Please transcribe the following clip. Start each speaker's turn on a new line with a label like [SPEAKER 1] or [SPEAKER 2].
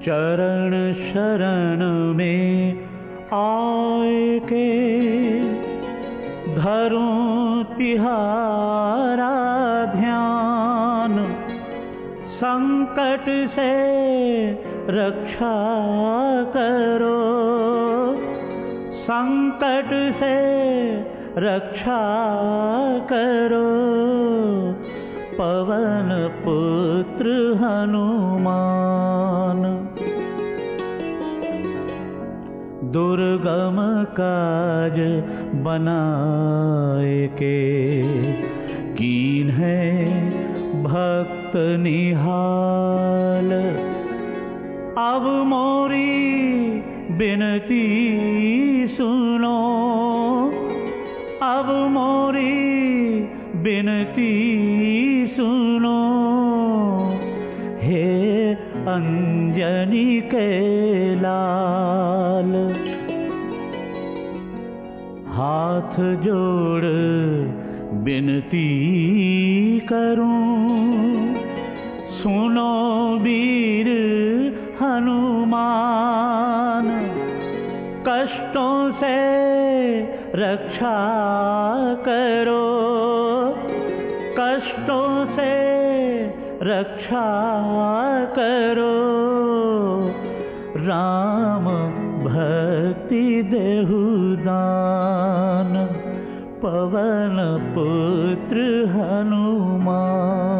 [SPEAKER 1] चरण शरण में आए के धरूं तिहारा ध्यान। संकट से रक्षा करो, संकट से रक्षा करो, पवन पुत्र हनुमान। दुर्गम काज बनाए के कीन्हे भक्त निहाल। अब मोरी बिनती सुनो, अब मोरी बिनती सुनो, हे अंजनी के लाल। हाथ जोड़ बिनती करूं, सुनो वीर हनुमान। कष्टों से रक्षा करो, कष्टों से रक्षा करो, राम भक्ति देहु दान, पवन पुत्र हनुमान।